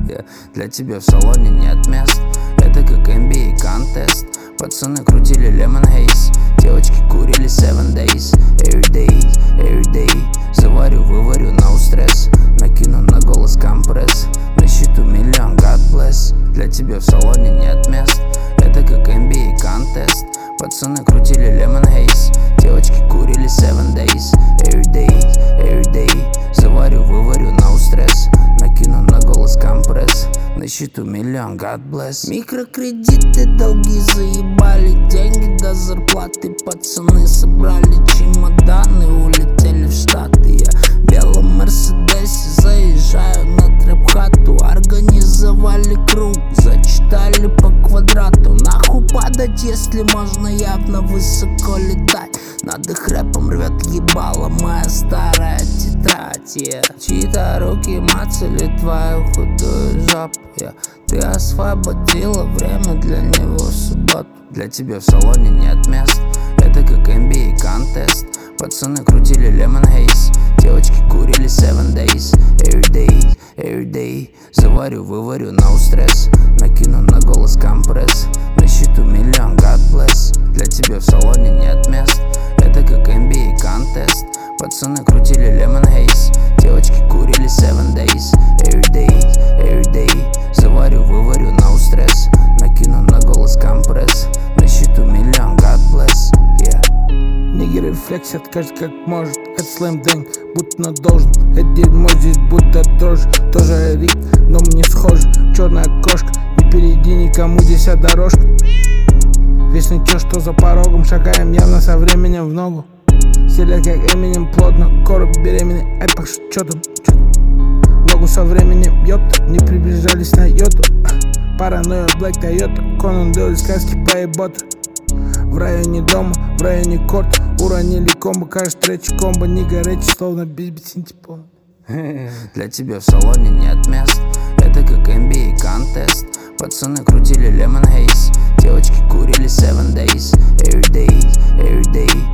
Для тебя в салоне нет мест. Это как NBA контест. Пацаны крутили Lemon Haze, девочки курили 7 days. Every day заварю, выварю, no стресс. Накину на голос компресс. На счету миллион, God bless. Для тебя в салоне нет мест. Это как NBA контест. Пацаны крутили Lemon Haze, девочки курили 7 days. Every day заварю, выварю, no стресс. Накину на голос компресс. На счету миллион, God bless. Микрокредиты, долги заебали. Деньги до зарплаты, пацаны собрали чемоданы, улетели в Штаты. Я в белом Мерседесе заезжаю на трэп-хату. Организовали круг, зачитали по квадрату. Нахуй падать, если можно явно высоко летать. Над их рэпом рвет ебало моя старая тетрадь. Чьи-то руки мацали твою худую жопу. Ты освободила время для него в субботу. Для тебя в салоне нет мест. Это как NBA контест. Пацаны крутили Lemon Haze, девочки курили 7 days. Every day заварю, выварю, no стресс. Накину на голос компресс. На счету миллион, God bless. Для тебя в салоне нет мест. Это как NBA контест. Пацаны крутили Lemon Haze, девочки курили 7 days. Every day заварю, выварю, no стресс. Накину на голос компресс. На счету миллион, God bless. Нигеры флексят, каждый как может. Это слэм дэнг, будто на должен. Это дерьмо здесь будто дрожь. Тоже рик, но мне схожи. Черная кошка, не перейди никому, здесь дорожка. Вечно чё, что за порогом. Шагаем явно со временем в ногу. Стреляй как Эминем плотно. Короб беременный, ай паш, чё там? Ногу со временем, ёпта. Не приближались на йоту. Паранойя, Black Toyota. Конан Дойль, сказки по еботу. В районе дома, в районе корт. Уронили комбо, кажется, третий комбо. Не горячий, словно без синтепон. Для тебя в салоне нет мест. Это как NBA контест. Пацаны крутили Lemon Haze, девочки курили 7 days. Every day